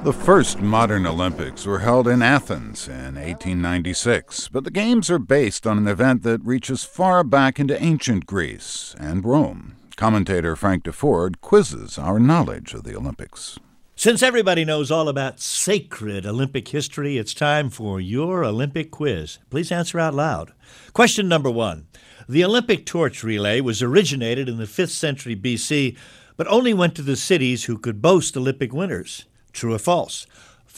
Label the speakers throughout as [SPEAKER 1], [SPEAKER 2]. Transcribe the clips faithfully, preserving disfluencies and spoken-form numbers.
[SPEAKER 1] The first modern Olympics were held in Athens in eighteen ninety-six, but the Games are based on an event that reaches far back into ancient Greece and Rome. Commentator Frank Deford quizzes our knowledge of the Olympics.
[SPEAKER 2] Since everybody knows all about sacred Olympic history, it's time for your Olympic quiz. Please answer out loud. Question number one. The Olympic torch relay was originated in the fifth century B C, but only went to the cities who could boast Olympic winners. True or false?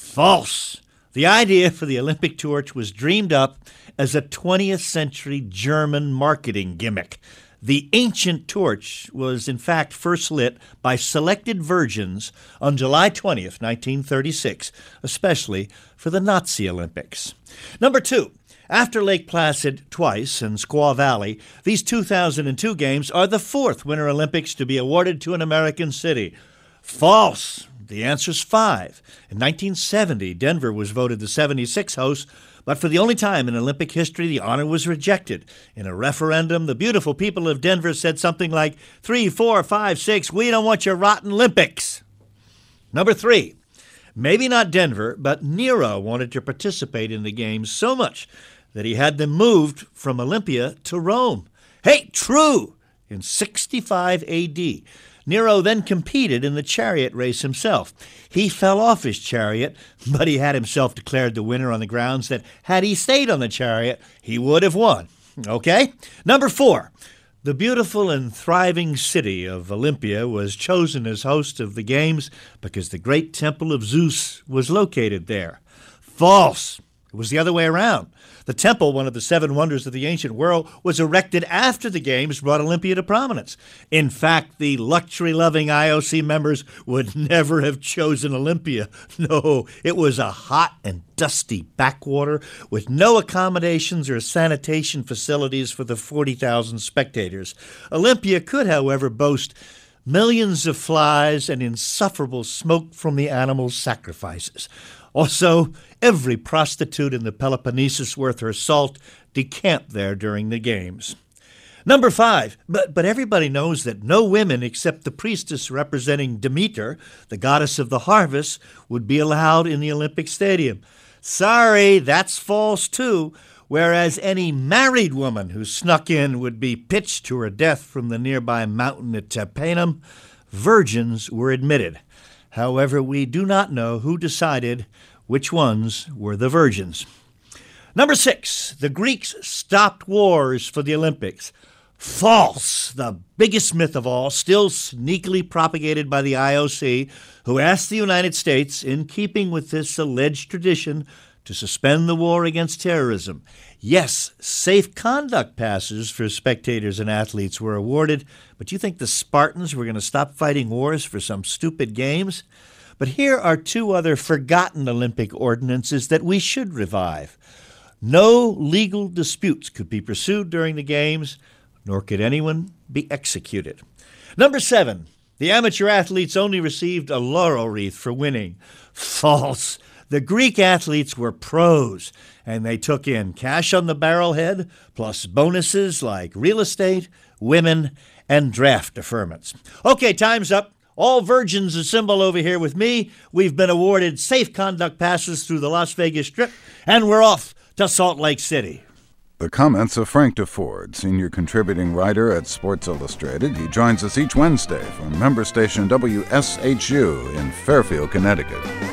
[SPEAKER 2] False. The idea for the Olympic torch was dreamed up as a twentieth century German marketing gimmick. The ancient torch was in fact first lit by selected virgins on July twentieth, nineteen thirty-six, especially for the Nazi Olympics. Number two. After Lake Placid twice and Squaw Valley, these two thousand two games are the fourth Winter Olympics to be awarded to an American city. False. The answer's five. In nineteen seventy, Denver was voted the seventy-sixth host, but for the only time in Olympic history, the honor was rejected. In a referendum, the beautiful people of Denver said something like, three, four, five, six, we don't want your rotten Olympics. Number three. Maybe not Denver, but Nero wanted to participate in the games so much that he had them moved from Olympia to Rome. Hey, true! In sixty-five A D, Nero then competed in the chariot race himself. He fell off his chariot, but he had himself declared the winner on the grounds that had he stayed on the chariot, he would have won. Okay? Number four. The beautiful and thriving city of Olympia was chosen as host of the games because the great temple of Zeus was located there. False. It was the other way around. The temple, one of the seven wonders of the ancient world, was erected after the Games brought Olympia to prominence. In fact, the luxury-loving I O C members would never have chosen Olympia. No, it was a hot and dusty backwater with no accommodations or sanitation facilities for the forty thousand spectators. Olympia could, however, boast millions of flies and insufferable smoke from the animals' sacrifices. Also, every prostitute in the Peloponnesus worth her salt decamped there during the games. Number five, but, but everybody knows that no women except the priestess representing Demeter, the goddess of the harvest, would be allowed in the Olympic Stadium. Sorry, that's false too, whereas any married woman who snuck in would be pitched to her death from the nearby mountain at Tepanum. Virgins were admitted. However, we do not know who decided which ones were the virgins. Number six, the Greeks stopped wars for the Olympics. False. The biggest myth of all, still sneakily propagated by the I O C, who asked the United States, in keeping with this alleged tradition, to suspend the war against terrorism. Yes, safe conduct passes for spectators and athletes were awarded, but you think the Spartans were going to stop fighting wars for some stupid games? But here are two other forgotten Olympic ordinances that we should revive. No legal disputes could be pursued during the games, nor could anyone be executed. Number seven, the amateur athletes only received a laurel wreath for winning. False. The Greek athletes were pros, and they took in cash on the barrelhead, plus bonuses like real estate, women, and draft deferments. Okay, time's up. All virgins assemble over here with me. We've been awarded safe conduct passes through the Las Vegas Strip, and we're off to Salt Lake City.
[SPEAKER 1] The comments of Frank Deford, senior contributing writer at Sports Illustrated. He joins us each Wednesday from member station W S H U in Fairfield, Connecticut.